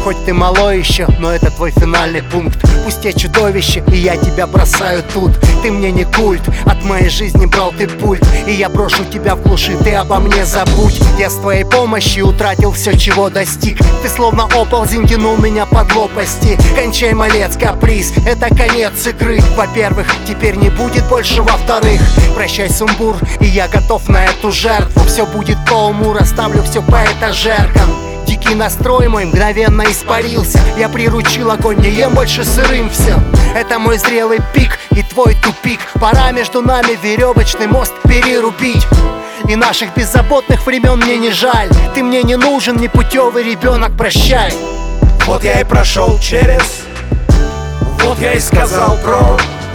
хоть ты малой еще, но это твой финальный пункт. Пусть я чудовище, и я тебя бросаю тут. Ты мне не культ, от моей жизни брал ты пульт. И я брошу тебя в глуши, ты обо мне забудь. Я с твоей помощью утратил все, чего достиг. Ты словно оползень тянул меня под лопасти. Кончай, малец, каприз, это конец игры. Во-первых, теперь не будет больше во-вторых. Прощай, сумбур, и я готов на эту жертву. Все будет по уму, расставлю все по этажеркам. Дикий настрой мой мгновенно испарился. Я приручил огонь, не ем больше сырым все. Это мой зрелый пик и твой тупик. Пора между нами веревочный мост перерубить. И наших беззаботных времен мне не жаль. Ты мне не нужен, непутевый ребенок, прощай. Вот я и прошел через, вот я и сказал про,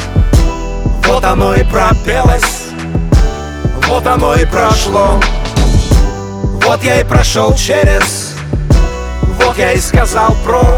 вот оно и пропелось, вот оно и прошло. Вот я и прошел через, вот я и сказал про,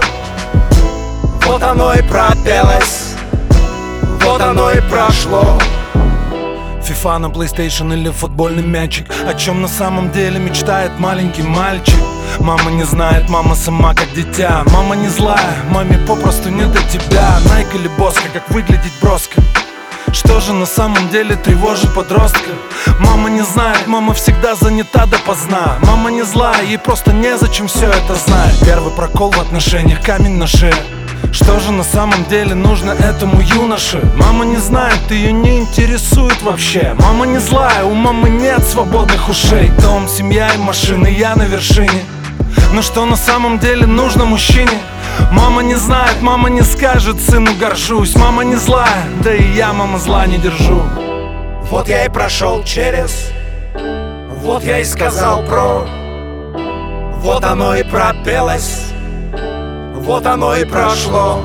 вот оно и пропелось, вот оно и прошло. FIFA на PlayStation или футбольный мячик. О чем на самом деле мечтает маленький мальчик? Мама не знает, мама сама как дитя. Мама не злая, маме попросту не до тебя. Найк или Боска, как выглядеть броско? Что же на самом деле тревожит подростка? Мама не знает, мама всегда занята допоздна. Мама не злая, ей просто незачем все это знать. Первый прокол в отношениях, камень на шее. Что же на самом деле нужно этому юноше? Мама не знает, ее не интересует вообще. Мама не злая, у мамы нет свободных ушей. Дом, семья и машины, я на вершине. Но что на самом деле нужно мужчине? Мама не знает, мама не скажет, сыну горжусь. Мама не злая, да и я, мама, зла не держу. Вот я и прошел через, вот я и сказал про, вот оно и пропелось, вот оно и прошло.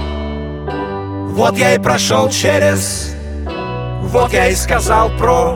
Вот я и прошел через, вот я и сказал про,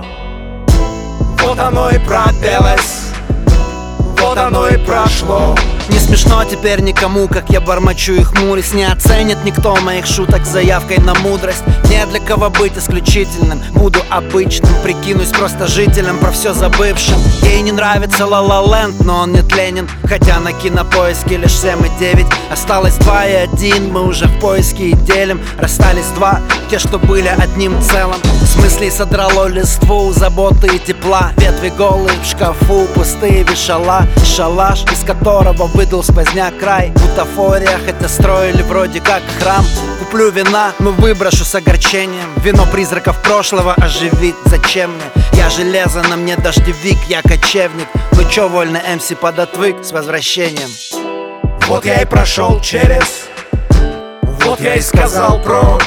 вот оно и пропелось, вот оно и прошло. Не смешно теперь никому, как я бормочу и хмурюсь. Не оценит никто моих шуток с заявкой на мудрость. Не для кого быть исключительным, буду обычным. Прикинусь просто жителем, про все забывшим. Ей не нравится La La Land, но он нетленен. Хотя на Кинопоиске лишь 7 и 9. Осталось 2 и 1, мы уже в поиске и делим. Расстались 2, те, что были одним целым. С мыслей содрало листву, заботы и тепла. Ветви голые в шкафу, пустые вешала. Шалаш, из которого выдал сквозняк край. Бутафория, хотя строили вроде как храм. Куплю вина, но выброшу с огорчением. Вино призраков прошлого оживить зачем мне? Я железо, на мне дождевик, я кочевник. Ну чё, вольный МС подотвык, с возвращением. Вот я и прошел через, вот я и сказал про,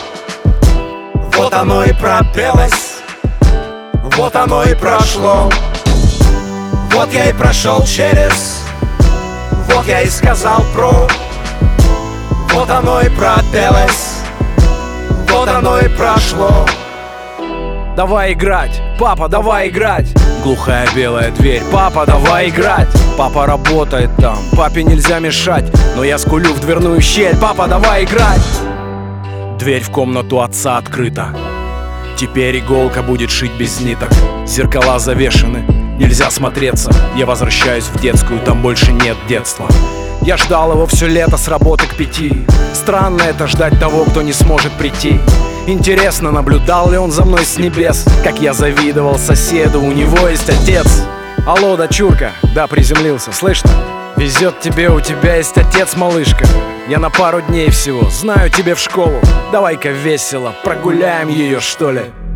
вот оно и пропелось, вот оно и прошло. Вот я и прошел через, вот я и сказал про, вот оно и пропелось, вот оно и прошло. Давай играть, папа, давай играть. Глухая белая дверь, папа, давай играть. Папа работает там, папе нельзя мешать. Но я скулю в дверную щель, папа, давай играть. Дверь в комнату отца открыта. Теперь иголка будет шить без ниток. Зеркала завешены, нельзя смотреться. Я возвращаюсь в детскую, там больше нет детства. Я ждал его все лето с работы к 5. Странно это ждать того, кто не сможет прийти. Интересно, наблюдал ли он за мной с небес, как я завидовал соседу, у него есть отец. Алло, дочурка, да, приземлился, слышно? Везет тебе, у тебя есть отец, малышка. Я на пару дней всего, знаю тебе в школу. Давай-ка весело, прогуляем ее, что ли.